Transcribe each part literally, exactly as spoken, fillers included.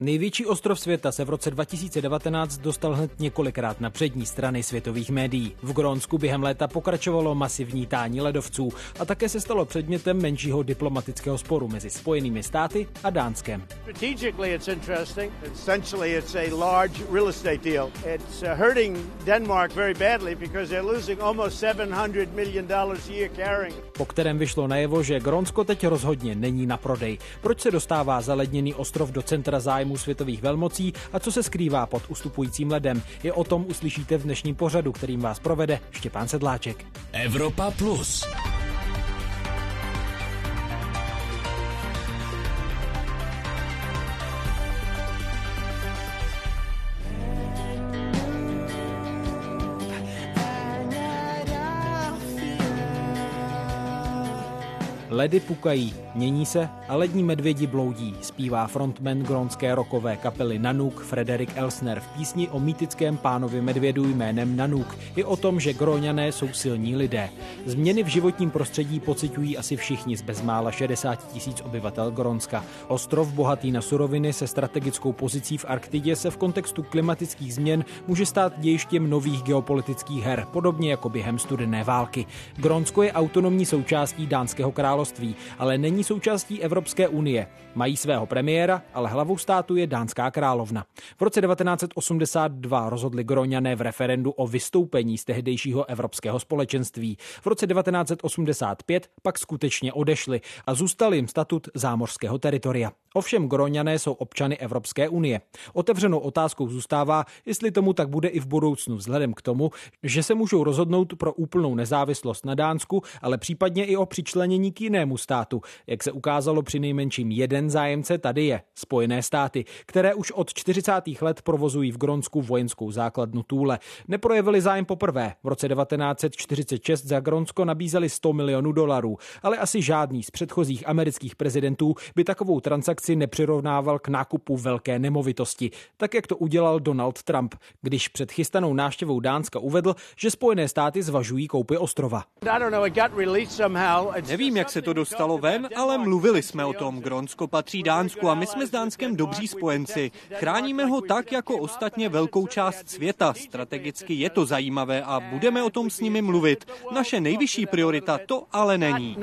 Největší ostrov světa se v roce dva tisíce devatenáct dostal hned několikrát na přední strany světových médií. V Grónsku během léta pokračovalo masivní tání ledovců a také se stalo předmětem menšího diplomatického sporu mezi Spojenými státy a Dánskem. Strategically it's interesting. Essentially it's a large real estate deal. It's hurting Denmark very badly because they're losing almost seven hundred million dollars a year carrying. Po kterém vyšlo najevo, že Grónsko teď rozhodně není na prodej. Proč se dostává zaledněný ostrov do centra zájmu světových velmocí a co se skrývá pod ustupujícím ledem? I o tom uslyšíte v dnešním pořadu, kterým vás provede Štěpán Sedláček. Evropa Plus. Ledy pukají, mění se a lední medvědi bloudí, zpívá frontman grónské rockové kapely Nanook Frederik Elsner v písni o mýtickém pánovi medvědu jménem Nanook i o tom, že Gróňané jsou silní lidé. Změny v životním prostředí pociťují asi všichni z bezmála šedesát tisíc obyvatel Grónska. Ostrov bohatý na suroviny se strategickou pozicí v Arktidě se v kontextu klimatických změn může stát dějištěm nových geopolitických her, podobně jako během studené války. Grónsko je autonomní součástí Dánského království, ale není součástí Evropské unie. Mají svého premiéra, ale hlavou státu je dánská královna. V roce devatenáct set osmdesát dva rozhodli Gróňané v referendu o vystoupení z tehdejšího Evropského společenství. V roce devatenáct set osmdesát pět pak skutečně odešli a zůstal jim statut zámořského teritoria. Ovšem Gróňané jsou občany Evropské unie. Otevřenou otázkou zůstává, jestli tomu tak bude i v budoucnu vzhledem k tomu, že se můžou rozhodnout pro úplnou nezávislost na Dánsku, ale případně i o přičlenění k jinému státu. Jak se ukázalo, při nejmenším jeden zájemce tady je Spojené státy, které už od čtyřicátých let provozují v Grónsku vojenskou základnu Thule. Neprojevili zájem poprvé. V roce devatenáct set čtyřicet šest za Grónsko nabízeli sto milionů dolarů, ale asi žádný z předchozích amerických prezidentů by takovou transakci nepřirovnával k nákupu velké nemovitosti, tak jak to udělal Donald Trump, když před chystanou návštěvou Dánska uvedl, že Spojené státy zvažují koupy ostrova. Nevím, jak se to dostalo ven, ale mluvili jsme o tom. Grónsko patří Dánsku a my jsme s Dánskem dobří spojenci. Chráníme ho tak, jako ostatně velkou část světa. Strategicky je to zajímavé a budeme o tom s nimi mluvit. Naše nejvyšší priorita to ale není.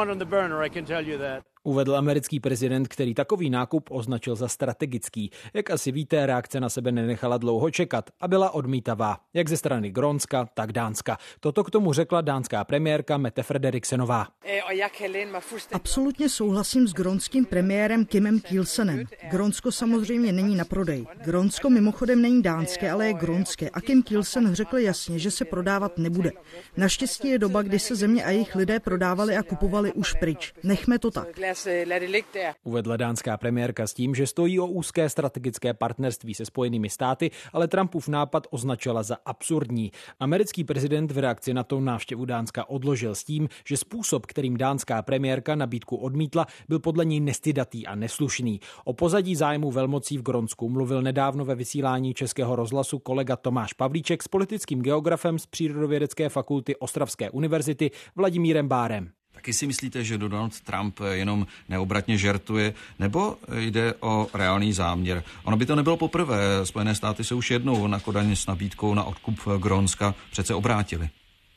Uvedl americký prezident, který takový nákup označil za strategický. Jak asi víte, reakce na sebe nenechala dlouho čekat a byla odmítavá, jak ze strany Grónska, tak Dánska. Toto k tomu řekla dánská premiérka Mette Frederiksenová. Absolutně souhlasím s grónským premiérem Kimem Kielsenem. Grónsko samozřejmě není na prodej. Grónsko mimochodem není dánské, ale je grónské a Kim Kielsen řekl jasně, že se prodávat nebude. Naštěstí je doba, kdy se země a jejich lidé prodávali a kupovali už pryč. Nechme to tak. Uvedla dánská premiérka s tím, že stojí o úzké strategické partnerství se Spojenými státy, ale Trumpův nápad označila za absurdní. Americký prezident v reakci na to návštěvu Dánska odložil s tím, že způsob, kterým dánská premiérka nabídku odmítla, byl podle něj nestydatý a neslušný. O pozadí zájmu velmocí v Grónsku mluvil nedávno ve vysílání Českého rozhlasu kolega Tomáš Pavlíček s politickým geografem z Přírodovědecké fakulty Ostravské univerzity Vladimírem Bárem. Taky si myslíte, že Donald Trump jenom neobratně žertuje, nebo jde o reálný záměr? Ono by to nebylo poprvé. Spojené státy se už jednou na Kodaň s nabídkou na odkup Grónska přece obrátili.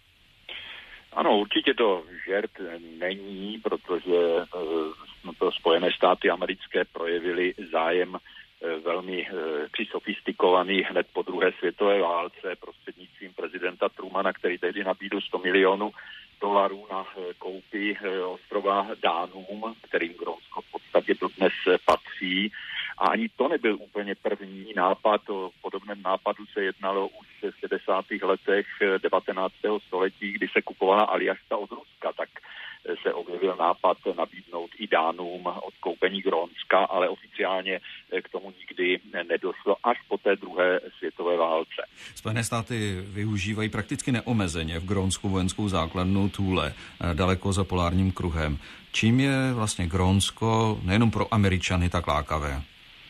Ano, určitě to žert není, protože no to Spojené státy americké projevily zájem velmi při sofistikovaný hned po druhé světové válce prostřednictvím prezidenta Trumana, který tehdy nabídl sto milionů dolarů na koupi ostrova Dánům, kterým Grónsko v podstatě dodnes patří. A ani to nebyl úplně první nápad. O podobném nápadu se jednalo už v šedesátých letech devatenáctého století, kdy se kupovala Aljaška od Ruska, tak se objevil nápad nabídnout i Dánům odkoupení Grónska, ale oficiálně k tomu nikdy nedošlo až po té druhé světové válce. Spojené státy využívají prakticky neomezeně v Grónsku vojenskou základnu Thule, daleko za polárním kruhem. Čím je vlastně Grónsko nejenom pro Američany tak lákavé?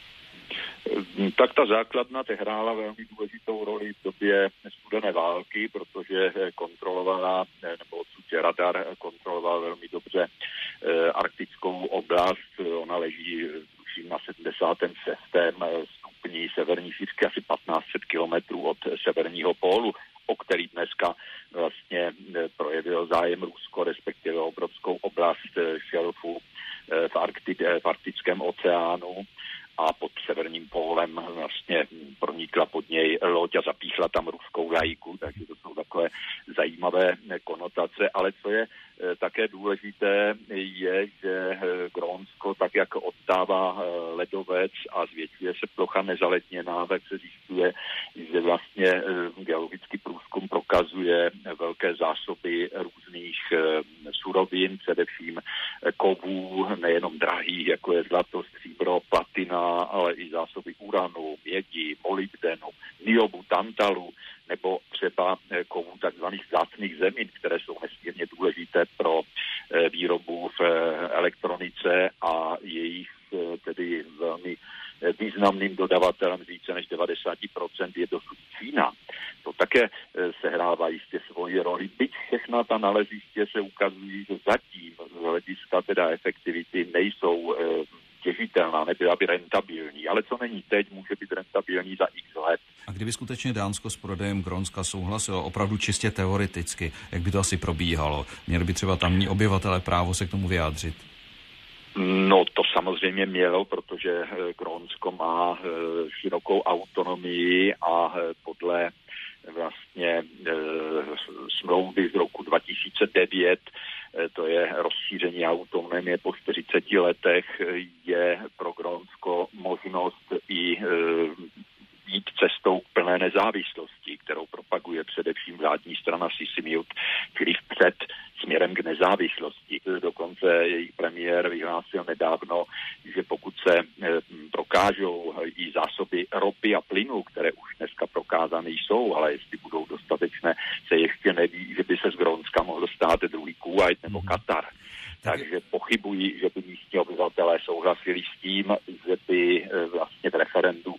Tak ta základna hrála velmi důležitou roli v době studené války, protože kontrolovala, nebo odsud radar kontroloval velmi dobře arktickou oblast. Ona leží tuším na sedmdesátém šestém stupni severní šířky, asi patnáct set kilometrů od severního pólu, o který dneska vlastně projevil zájem Rusko, respektive obrovskou oblast šelfu v, Arktid- v Arktickém oceánu. A pod severním pólem vlastně pronikla pod něj loď a zapíchla tam ruskou vlajku, takže to jsou takové zajímavé konotace, ale co je také důležité, je, že Grónsko, tak jak odtává ledovec a zvětšuje se plocha nezaletněná, tak se zjišťuje, že vlastně geologický průzkum prokazuje velké zásoby různých surovin, především kovů, nejenom drahých, jako je zlato, stříbro, platina, ale i zásoby uranu, mědi, molybdenu, niobu, tantalu, nebo třeba kovů takzvaných vzácných zemin, které jsou nesmírně důležité pro výrobu v elektronice a jejich tedy velmi významným dodavatelem více než devadesát procent je dosud Čína. To také sehrává jistě svoji roli. Byť všechna ta naleziště se ukazují, že zatím z hlediska teda efektivity nejsou těžitelná, nebyla by rentabilní, ale co není teď, může být rentabilní za x let. A kdyby skutečně Dánsko s prodejem Grónska souhlasilo opravdu čistě teoreticky, jak by to asi probíhalo? Měli by třeba tamní obyvatelé právo se k tomu vyjádřit? No to samozřejmě mělo, protože Grónsko má širokou autonomii a podle vlastně smlouvy z roku dva tisíce devět, to je rozšíření autonomie po čtyřiceti letech, je pro Grónsko možnost i jít cestou k plné nezávislosti, kterou propaguje především vládní strana Sisimiut, čili vpřed směrem k nezávislosti. Dokonce její premiér vyhlásil nedávno, že pokud se prokážou i zásoby ropy a plynu, které už dneska prokázané jsou, ale jestli budou dostatečné, se ještě neví, že by se z Grónska mohl stát druhý Kuwait nebo Katar. Takže pochybuji, že by místní obyvatelé souhlasili s tím, že by vlastně v referendu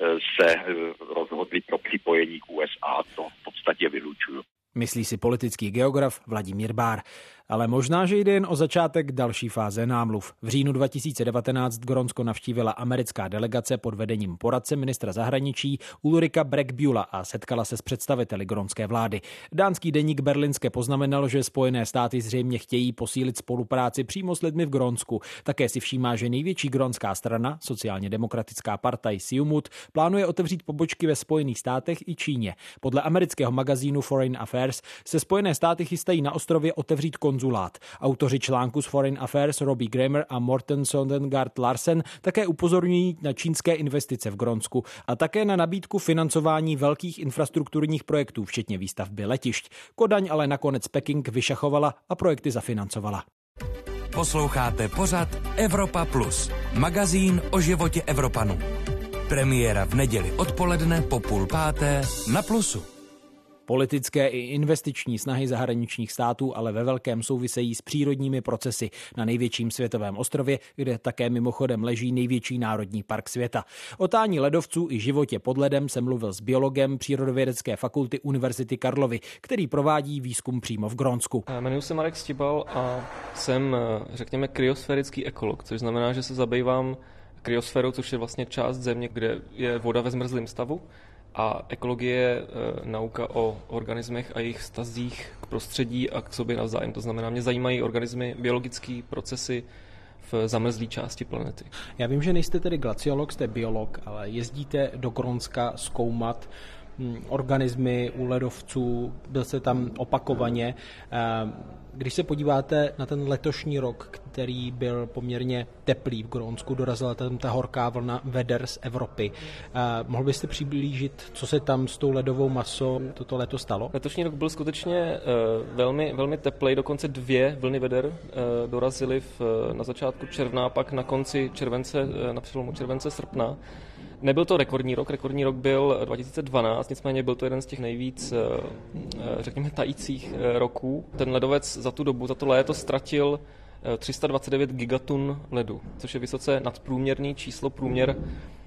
se rozhodli pro připojení k U S A. To v podstatě vylučuju. Myslí si politický geograf Vladimír Bár. Ale možná, že jde jen o začátek další fáze námluv. V říjnu dva tisíce devatenáct Grónsko navštívila americká delegace pod vedením poradce ministra zahraničí Ulrika Breckbühla a setkala se s představiteli grónské vlády. Dánský deník Berlingske poznamenal, že Spojené státy zřejmě chtějí posílit spolupráci přímo s lidmi v Grónsku. Také si všímá, že největší grónská strana, sociálně demokratická partaj Siumut, plánuje otevřít pobočky ve Spojených státech i Číně. Podle amerického magazínu Foreign Affairs se Spojené státy chystají na ostrově otevřít konzulát. Autoři článku z Foreign Affairs Robbie Kramer a Morten Sondengard Larsen také upozorňují na čínské investice v Grónsku a také na nabídku financování velkých infrastrukturních projektů, včetně výstavby letišť. Kodaň ale nakonec Peking vyšachovala a projekty zafinancovala. Posloucháte pořad Evropa Plus, magazín o životě Evropanů. Premiéra v neděli odpoledne po půl páté na Plusu. Politické i investiční snahy zahraničních států ale ve velkém souvisejí s přírodními procesy na největším světovém ostrově, kde také mimochodem leží největší národní park světa. O tání ledovců i životě pod ledem jsem mluvil s biologem Přírodovědecké fakulty Univerzity Karlovy, který provádí výzkum přímo v Grónsku. Jmenuji se Marek Stibal a jsem, řekněme, kryosférický ekolog, což znamená, že se zabývám kryosférou, což je vlastně část země, kde je voda ve zmrzlém stavu. A ekologie je e, nauka o organismech a jejich vztazích k prostředí a k sobě navzájem. To znamená, mě zajímají organismy, biologické procesy v zamrzlé části planety. Já vím, že nejste tedy glaciolog, jste biolog, ale jezdíte do Grónska zkoumat organismy u ledovců, byl jste tam opakovaně. Když se podíváte na ten letošní rok, který byl poměrně teplý v Grónsku, dorazila tam ta horká vlna veder z Evropy. Mohl byste přiblížit, co se tam s tou ledovou masou toto leto stalo? Letošní rok byl skutečně velmi, velmi teplý, dokonce dvě vlny veder dorazily v, na začátku června, pak na konci července, na přelomu července srpna. Nebyl to rekordní rok, rekordní rok byl dva tisíce dvanáct, nicméně byl to jeden z těch nejvíc, řekněme, tajících roků. Ten ledovec za tu dobu, za to léto ztratil tři sta dvacet devět gigatun ledu, což je vysoce nadprůměrný číslo. Průměr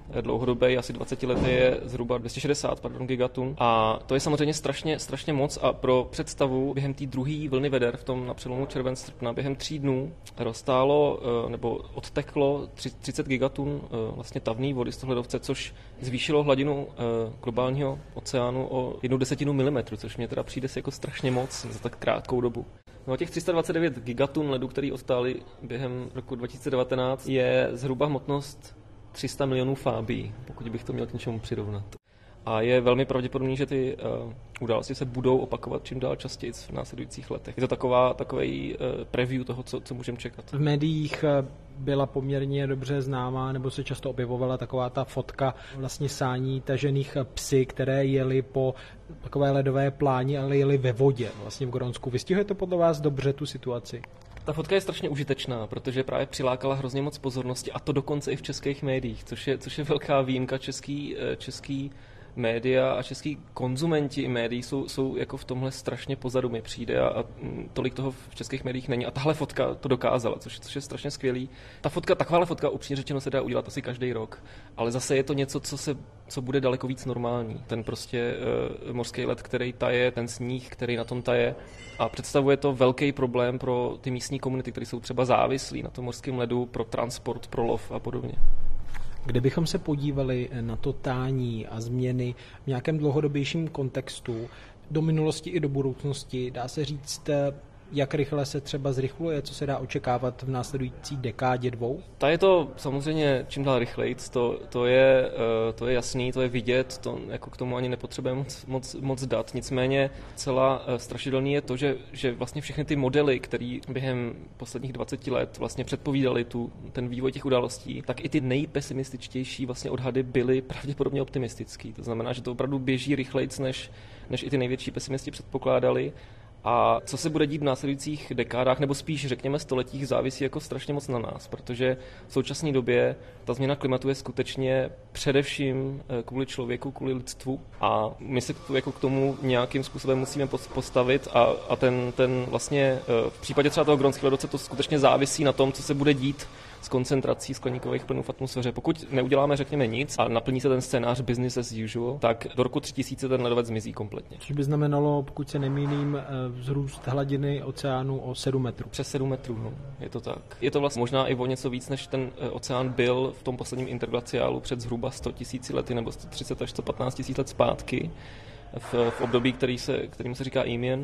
dlouhodobý, asi dvacet let je zhruba dvě stě šedesát pardon, gigatun. A to je samozřejmě strašně, strašně moc a pro představu během té druhé vlny veder v tom na přelomu červen-srpna během tří dnů roztálo nebo odteklo třicet gigatun vlastně tavné vody z toho ledovce, což zvýšilo hladinu globálního oceánu o jednu desetinu milimetru, což mě teda přijde si jako strašně moc za tak krátkou dobu. No a těch tři sta dvacet devět gigatun ledu, který odtáli během roku dva tisíce devatenáct, je zhruba hmotnost tři sta milionů fábí, pokud bych to měl k něčemu přirovnat. A je velmi pravděpodobné, že ty uh, události se budou opakovat čím dál častěji v následujících letech. Je to taková, takový uh, preview toho, co, co můžeme čekat. V médiích byla poměrně dobře známá, nebo se často objevovala taková ta fotka vlastně sání tažených psy, které jeli po takové ledové pláni, ale jeli ve vodě vlastně v Grónsku. Vystihuje to podle vás dobře tu situaci? Ta fotka je strašně užitečná, protože právě přilákala hrozně moc pozornosti a to dokonce i v českých médiích, což je, což je velká výjimka. Český, český média a český konzumenti i médií jsou, jsou jako v tomhle strašně pozadu mi přijde a, a tolik toho v českých médiích není. A tahle fotka to dokázala, což, což je strašně skvělý. Ta fotka, takováhle fotka upřímně řečeno se dá udělat asi každý rok, ale zase je to něco, co, se, co bude daleko víc normální. Ten prostě uh, mořský led, který taje, ten sníh, který na tom taje a představuje to velký problém pro ty místní komunity, které jsou třeba závislí na tom mořském ledu, pro transport, pro lov a podobně. Kdybychom se podívali na to tání a změny v nějakém dlouhodobějším kontextu, do minulosti i do budoucnosti, dá se říct, jak rychle se třeba zrychluje, co se dá očekávat v následující dekádě dvou? Ta je to samozřejmě čím dál rychleji, to, to, je, to je jasný, to je vidět, to jako k tomu ani nepotřebujeme moc, moc, moc dat. Nicméně celá strašidelný je to, že, že vlastně všechny ty modely, které během posledních dvaceti let vlastně předpovídaly tu, ten vývoj těch událostí, tak i ty nejpesimističtější vlastně odhady byly pravděpodobně optimistický. To znamená, že to opravdu běží rychlejc, než, než i ty největší pesimisti předpokládali. A co se bude dít v následujících dekádách, nebo spíš řekněme stoletích, závisí jako strašně moc na nás, protože v současné době ta změna klimatu je skutečně především kvůli člověku, kvůli lidstvu a my se jako k tomu nějakým způsobem musíme postavit a, a ten, ten vlastně v případě třeba toho grónského ledovce to skutečně závisí na tom, co se bude dít s koncentrací skleníkových plynů v atmosféře. Pokud neuděláme, řekněme, nic a naplní se ten scénář business as usual, tak do roku tři tisíce ten ledovec zmizí kompletně. Což by znamenalo, pokud se nemýlím, vzrůst hladiny oceánu o sedm metrů. Přes sedm metrů, no. Je to tak. Je to vlastně možná i o něco víc, než ten oceán byl v tom posledním interglaciálu před zhruba sto tisíci lety nebo sto třicet až sto patnáct tisíc let zpátky v, v období, který se, kterým se říká Eemian.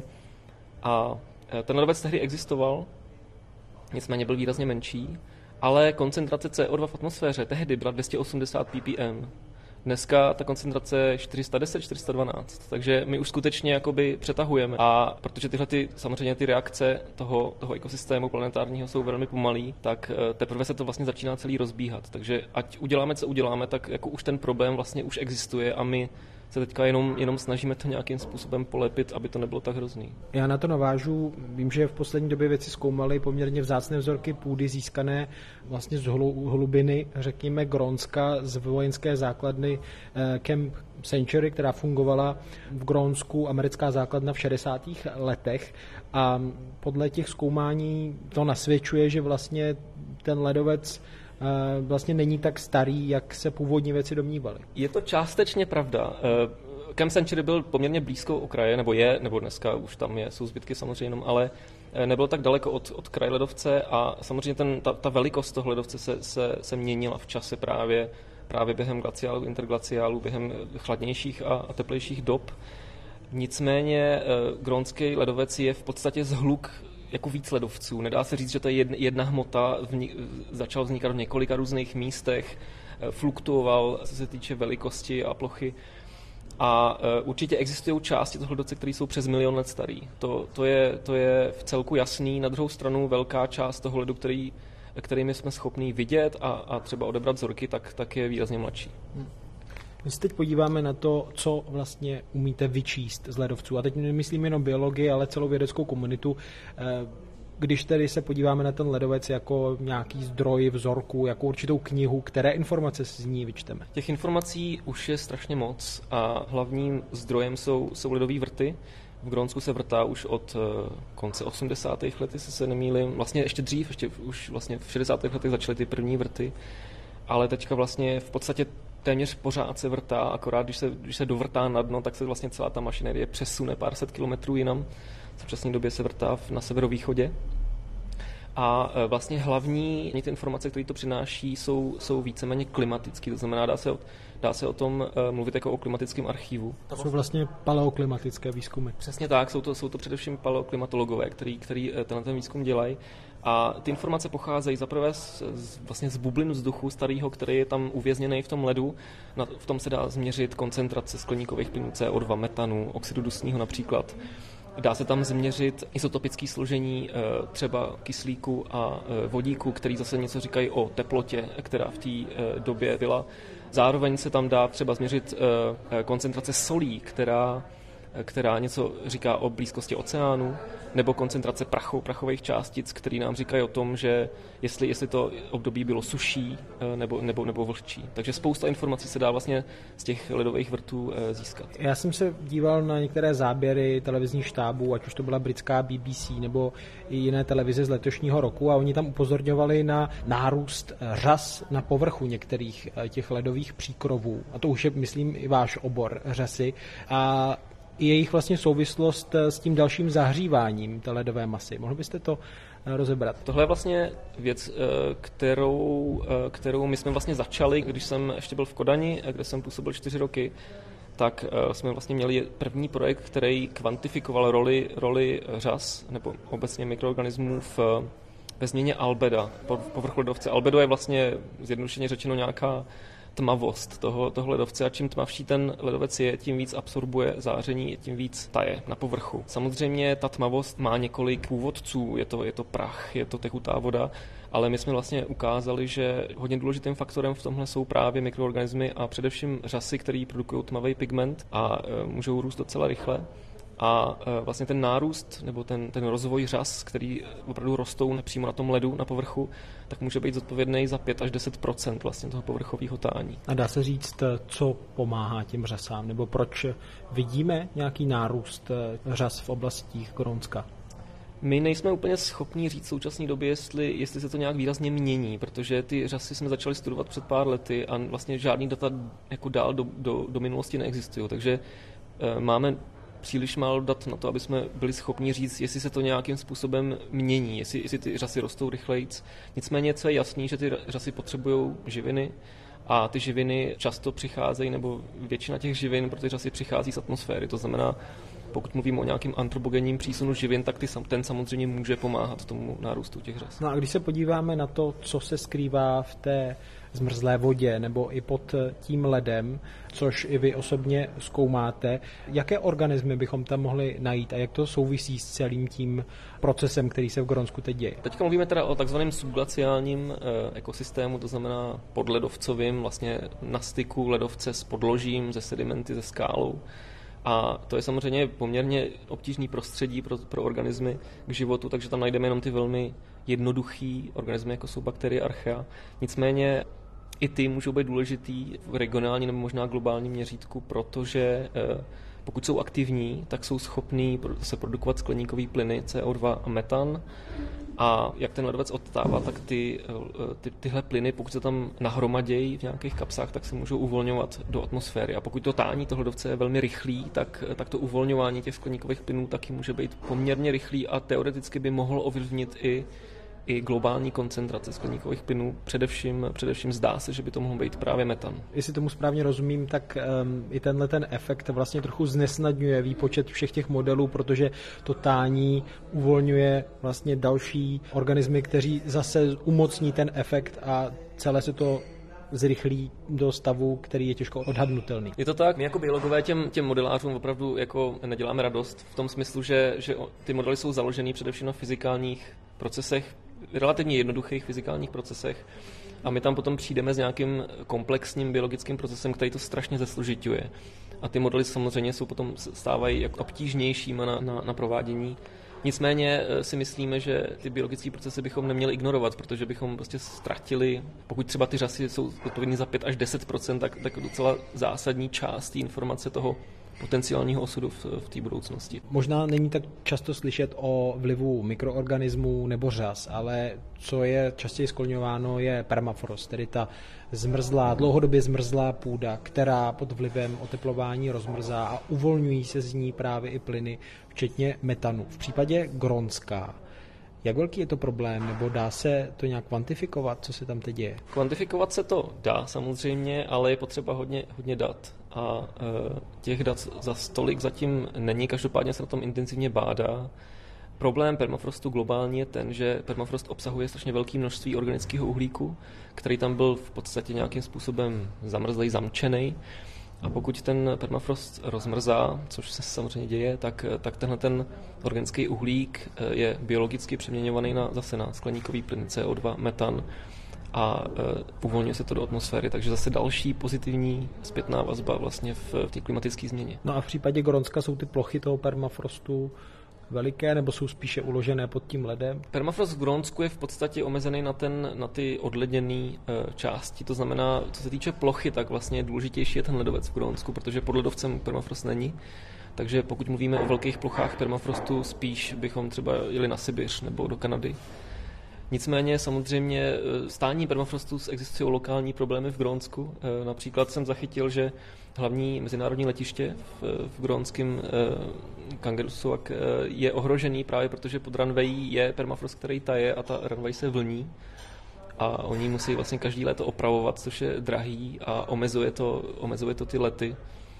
A ten ledovec tehdy existoval, nicméně byl výrazně menší, ale koncentrace C O dva v atmosféře tehdy byla dvě stě osmdesát ppm. Dneska ta koncentrace je čtyři sta deset, čtyři sta dvanáct, takže my už skutečně jakoby přetahujeme. A protože tyhle ty, samozřejmě ty reakce toho, toho ekosystému planetárního jsou velmi pomalý, tak teprve se to vlastně začíná celý rozbíhat. Takže ať uděláme, co uděláme, tak jako už ten problém vlastně už existuje a my se teďka jenom, jenom snažíme to nějakým způsobem polepit, aby to nebylo tak hrozný. Já na to navážu. Vím, že v poslední době věci zkoumaly poměrně vzácné vzorky půdy získané vlastně z hlubiny, řekněme, Grónska, z vojenské základny Camp Century, která fungovala v Grónsku, americká základna v šedesátých letech. A podle těch zkoumání to nasvědčuje, že vlastně ten ledovec vlastně není tak starý, jak se původní věci domnívaly. Je to částečně pravda. Camp Century byl poměrně blízko okraje, nebo je, nebo dneska už tam je, jsou zbytky samozřejmě jenom, ale nebylo tak daleko od, od kraje ledovce a samozřejmě ten, ta, ta velikost toho ledovce se, se, se měnila v čase právě, právě během glaciálů, interglaciálů, během chladnějších a, a teplejších dob. Nicméně grónský ledovec je v podstatě zhluk jako víc ledovců. Nedá se říct, že to je jedna, jedna hmota, vni, začal vznikat v několika různých místech, fluktuoval, co se týče velikosti a plochy. A uh, určitě existují části toho ledovce, které jsou přes milion let starý. To, to, je, to je v celku jasný. Na druhou stranu velká část toho ledu, který, kterými jsme schopní vidět a, a třeba odebrat vzorky, tak, tak je výrazně mladší. Hmm. My se teď podíváme na to, co vlastně umíte vyčíst z ledovců. A teď nemyslím jenom biologii, ale celou vědeckou komunitu. Když tedy se podíváme na ten ledovec jako nějaký zdroj vzorku, jako určitou knihu, které informace z ní vyčteme? Těch informací už je strašně moc a hlavním zdrojem jsou, jsou ledové vrty. V Grónsku se vrtá už od konce osmdesátých let, jestli se nemýlím. Vlastně ještě dřív, ještě už vlastně v šedesátých letech začaly ty první vrty. Ale teďka vlastně v podstatě téměř pořád se vrtá, akorát když se, když se dovrtá na dno, tak se vlastně celá ta mašinérie přesune pár set kilometrů jinam. V současné době se vrtá na severovýchodě. A vlastně hlavní ty informace, které to přináší, jsou, jsou víceméně klimatické. To znamená, dá se, o, dá se o tom uh, mluvit jako o klimatickém archivu. To jsou vlastně paleoklimatické výzkumy. Přesně tak, jsou to, jsou to především paleoklimatologové, který, který tenhle ten výzkum dělají. A ty informace pocházejí zaprvé z, z, vlastně z bublin vzduchu starého, který je tam uvězněný v tom ledu. Na, v tom se dá změřit koncentrace skleníkových plynů C O dva, metanu, oxidu dusního například. Dá se tam změřit izotopické složení třeba kyslíku a vodíku, který zase něco říkají o teplotě, která v té době byla. Zároveň se tam dá třeba změřit koncentrace solí, která, která něco říká o blízkosti oceánu, nebo koncentrace prachu, prachových částic, které nám říkají o tom, že jestli, jestli to období bylo suší nebo, nebo, nebo vlhčí. Takže spousta informací se dá vlastně z těch ledových vrtů získat. Já jsem se díval na některé záběry televizních štábů, ať už to byla britská B B C nebo i jiné televize z letošního roku, a oni tam upozorňovali na nárůst řas na povrchu některých těch ledových příkrovů. A to už je, myslím, i váš obor, řasy. A jejich vlastně souvislost s tím dalším zahříváním té ledové masy. Mohl byste to rozebrat? Tohle je vlastně věc, kterou, kterou my jsme vlastně začali, když jsem ještě byl v Kodani, kde jsem působil čtyři roky, tak jsme vlastně měli první projekt, který kvantifikoval roli, roli řas nebo obecně mikroorganismů v, ve změně albeda, povrchu ledovce. Albedo je vlastně zjednodušeně řečeno nějaká tmavost toho, toho ledovce, a čím tmavší ten ledovec je, tím víc absorbuje záření, tím víc taje na povrchu. Samozřejmě ta tmavost má několik původců, je to, je to prach, je to tekutá voda, ale my jsme vlastně ukázali, že hodně důležitým faktorem v tomhle jsou právě mikroorganismy a především řasy, které produkují tmavý pigment a e, můžou růst docela rychle. A vlastně ten nárůst nebo ten, ten rozvoj řas, který opravdu rostou přímo na tom ledu, na povrchu, tak může být zodpovědný za pět až deset procent vlastně toho povrchového tání. A dá se říct, co pomáhá těm řasám, nebo proč vidíme nějaký nárůst řas v oblastích Grónska? My nejsme úplně schopni říct v současné době, jestli, jestli se to nějak výrazně mění, protože ty řasy jsme začali studovat před pár lety a vlastně žádný data jako dál do, do, do minulosti neexistují. Takže e, máme příliš málo dat na to, aby jsme byli schopni říct, jestli se to nějakým způsobem mění, jestli, jestli ty řasy rostou rychlejc. Nicméně, co je jasný, že ty řasy potřebují živiny a ty živiny často přicházejí, nebo většina těch živin pro ty řasy přichází z atmosféry. To znamená, pokud mluvím o nějakém antropogenním přísunu živin, tak ty, ten samozřejmě může pomáhat tomu nárůstu těch řas. No a když se podíváme na to, co se skrývá v té zmrzlé vodě nebo i pod tím ledem, což i vy osobně zkoumáte, jaké organismy bychom tam mohli najít a jak to souvisí s celým tím procesem, který se v Grónsku teď děje? Teďka mluvíme teda o takzvaném subglaciálním ekosystému, to znamená podledovcovým, vlastně na styku ledovce s podložím, ze sedimenty, ze skálou. A to je samozřejmě poměrně obtížný prostředí pro, pro organismy k životu, takže tam najdeme jenom ty velmi jednoduchý organismy, jako jsou bakterie, archea. Nicméně i ty můžou být důležitý v regionálním nebo možná globálním měřítku, protože pokud jsou aktivní, tak jsou schopní se produkovat skleníkové plyny C O dva a metan. A jak ten ledovec odtává, tak ty, ty, tyhle plyny, pokud se tam nahromadějí v nějakých kapsách, tak se můžou uvolňovat do atmosféry. A pokud to tání toho ledovce je velmi rychlý, tak, tak to uvolňování těch skleníkových plynů taky může být poměrně rychlý a teoreticky by mohlo ovlivnit i i globální koncentrace skleníkových plynů, především, především zdá se, že by to mohl být právě metan. Jestli tomu správně rozumím, tak um, i tenhle ten efekt vlastně trochu znesnadňuje výpočet všech těch modelů, protože to tání uvolňuje vlastně další organismy, kteří zase umocní ten efekt a celé se to zrychlí do stavu, který je těžko odhadnutelný. Je to tak, my jako biologové těm, těm modelářům opravdu jako neděláme radost v tom smyslu, že, že ty modely jsou založený především na fyzikálních procesech, relativně jednoduchých fyzikálních procesech a my tam potom přijdeme s nějakým komplexním biologickým procesem, který to strašně zesložiťuje. A ty modely samozřejmě jsou potom stávají jako obtížnějšíma na, na, na provádění. Nicméně si myslíme, že ty biologické procesy bychom neměli ignorovat, protože bychom prostě ztratili, pokud třeba ty řasy jsou odpovědné za pět až deset procent, tak, tak docela zásadní část té informace toho, potenciálního osudu v, v té budoucnosti. Možná není tak často slyšet o vlivu mikroorganismů nebo řas, ale co je častěji skloňováno je permafrost, tedy ta zmrzlá, dlouhodobě zmrzlá půda, která pod vlivem oteplování rozmrzá a uvolňují se z ní právě i plyny, včetně metanu. V případě Grónska, jak velký je to problém, nebo dá se to nějak kvantifikovat, co se tam teď děje? Kvantifikovat se to dá samozřejmě, ale je potřeba hodně, hodně dat. A e, těch dat za stolik zatím není, každopádně se na tom intenzivně bádá. Problém permafrostu globálně je ten, že permafrost obsahuje strašně velké množství organického uhlíku, který tam byl v podstatě nějakým způsobem zamrzlej, zamčený. A pokud ten permafrost rozmrzá, což se samozřejmě děje, tak, tak tenhle ten organický uhlík je biologicky přeměňovaný na, zase na skleníkový plyn C O dva, metan a uh, uvolňuje se to do atmosféry. Takže zase další pozitivní zpětná vazba vlastně v, v té klimatické změně. No a v případě Grónska jsou ty plochy toho permafrostu veliké, nebo jsou spíše uložené pod tím ledem? Permafrost v Grónsku je v podstatě omezený na, ten, na ty odleděné e, části. To znamená, co se týče plochy, tak vlastně důležitější je ten ledovec v Grónsku, protože pod ledovcem permafrost není. Takže pokud mluvíme o velkých plochách permafrostu, spíš bychom třeba jeli na Sibiř nebo do Kanady. Nicméně samozřejmě stání permafrostu existují lokální problémy v Grónsku. Například jsem zachytil, že hlavní mezinárodní letiště v, v grónském eh, Kangerlussuaq eh, je ohrožený právě protože pod runway je permafrost, který taje a ta runway se vlní. A oni musí vlastně každý léto opravovat, což je drahý a omezuje to, omezuje to ty lety.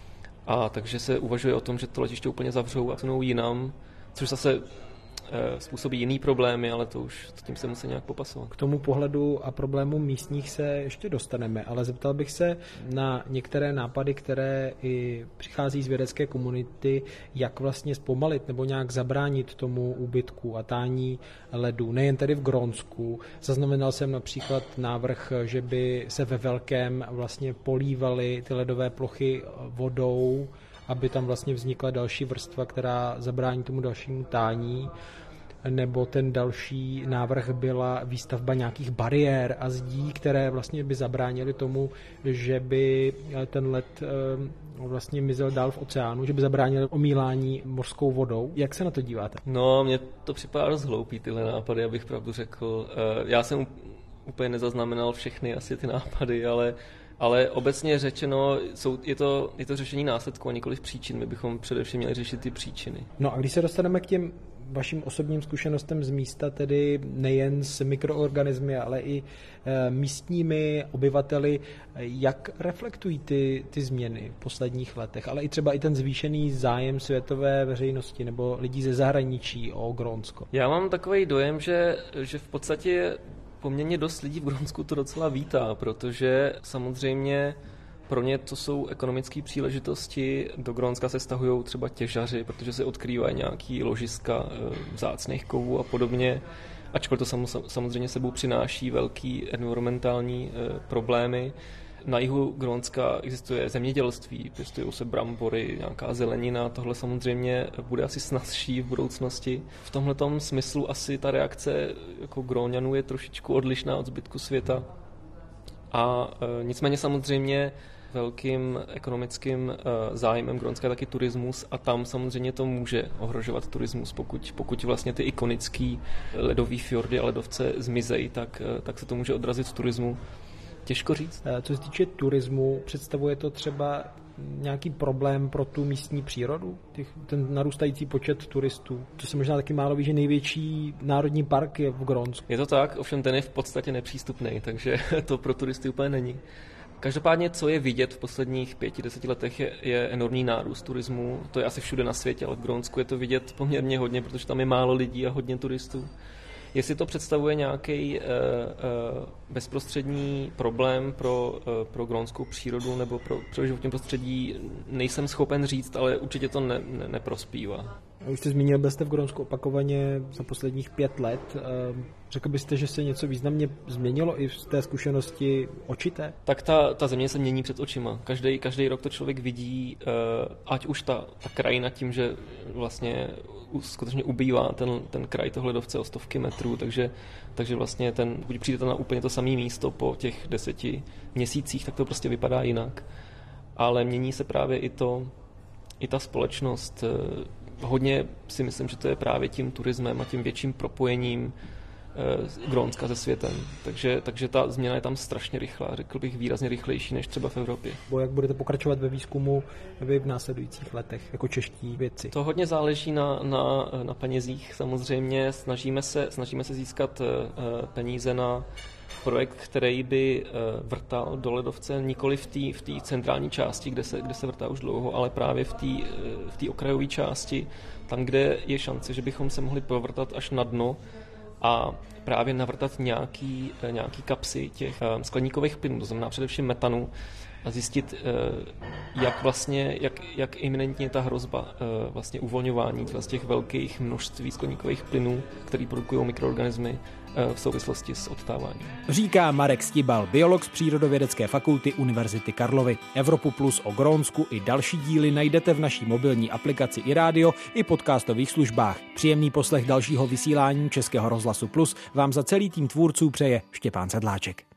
A takže se uvažuje o tom, že to letiště úplně zavřou a sunou jinam, což zase způsobí jiný problémy, ale to už s tím se musí nějak popasovat. K tomu pohledu a problému místních se ještě dostaneme, ale zeptal bych se na některé nápady, které i přichází z vědecké komunity, jak vlastně zpomalit nebo nějak zabránit tomu úbytku a tání ledu, nejen tedy v Grónsku. Zaznamenal jsem například návrh, že by se ve velkém vlastně polívaly ty ledové plochy vodou, aby tam vlastně vznikla další vrstva, která zabrání tomu dalšímu tání. Nebo ten další návrh byla výstavba nějakých bariér a zdí, které vlastně by zabránily tomu, že by ten led vlastně mizel dál v oceánu, že by zabránil omílání mořskou vodou. Jak se na to díváte? No, mně to připadá dost hloupý, tyhle nápady, abych pravdu řekl. Já jsem úplně nezaznamenal všechny asi ty nápady, ale Ale obecně řečeno, jsou, je, to, je to řešení následků a nikoliv příčin. My bychom především měli řešit ty příčiny. No a když se dostaneme k těm vašim osobním zkušenostem z místa, tedy nejen s mikroorganismy, ale i e, místními obyvateli, jak reflektují ty, ty změny v posledních letech, ale i třeba i ten zvýšený zájem světové veřejnosti nebo lidí ze zahraničí o Grónsko? Já mám takový dojem, že, že v podstatě poměrně dost lidí v Grónsku to docela vítá, protože samozřejmě pro ně to jsou ekonomické příležitosti. Do Grónska se stahují třeba těžaři, protože se odkrývají nějaký ložiska vzácných kovů a podobně. Ačkoliv to samozřejmě sebou přináší velký environmentální problémy. Na jihu Grónska existuje zemědělství, pěstují se brambory, nějaká zelenina, tohle samozřejmě bude asi snazší v budoucnosti. V tomhletom smyslu asi ta reakce jako Gróňanů je trošičku odlišná od zbytku světa. A e, nicméně samozřejmě velkým ekonomickým e, zájmem Grónska je taky turismus a tam samozřejmě to může ohrožovat turismus, pokud, pokud vlastně ty ikonický ledový fjordy a ledovce zmizejí, tak, e, tak se to může odrazit v turismu. Těžko říct. Co se týče turismu, představuje to třeba nějaký problém pro tu místní přírodu? Ten narůstající počet turistů. To se možná taky málo ví, že největší národní park je v Grónsku. Je to tak, ovšem ten je v podstatě nepřístupný, takže to pro turisty úplně není. Každopádně, co je vidět v posledních pěti, deseti letech, je, je enormní nárůst turismu. To je asi všude na světě, ale v Grónsku je to vidět poměrně hodně, protože tam je málo lidí a hodně turistů. Jestli to představuje nějaký uh, uh, bezprostřední problém pro, uh, pro grónskou přírodu nebo pro, pro životní prostředí, nejsem schopen říct, ale určitě to ne, ne, neprospívá. Už jste zmínil, byl jste v Grónsku opakovaně za posledních pět let. Řekl byste, že se něco významně změnilo i z té zkušenosti očité? Tak ta, ta země se mění před očima. Každý, každý rok to člověk vidí, ať už ta, ta krajina tím, že vlastně skutečně ubývá ten, ten kraj toho ledovce o stovky metrů, takže, takže vlastně ten, když přijdete na úplně to samé místo po těch deseti měsících, tak to prostě vypadá jinak. Ale mění se právě i to, i ta společnost hodně si myslím, že to je právě tím turismem a tím větším propojením Grónska se světem. Takže, takže ta změna je tam strašně rychlá, řekl bych výrazně rychlejší než třeba v Evropě. Bo jak budete pokračovat ve výzkumu vy v následujících letech jako čeští vědci? To hodně záleží na, na, na penězích. Samozřejmě snažíme se, snažíme se získat peníze na projekt, který by vrtal do ledovce nikoli v té v té centrální části, kde se, kde se vrtá už dlouho, ale právě v té v té okrajové části, tam, kde je šance, že bychom se mohli provrtat až na dno a právě navrtat nějaký, nějaký kapsy těch skleníkových plynů, to znamená především metanu, a zjistit, jak vlastně, jak, jak iminentně ta hrozba vlastně uvolňování z těch velkých množství skleníkových plynů, které produkují mikroorganismy v souvislosti s odtáváním. Říká Marek Stibal, biolog z Přírodovědecké fakulty Univerzity Karlovy. Evropu Plus o Grónsku i další díly najdete v naší mobilní aplikaci i rádio, i podcastových službách. Příjemný poslech dalšího vysílání Českého rozhlasu Plus vám za celý tým tvůrců přeje Štěpán Sedláček.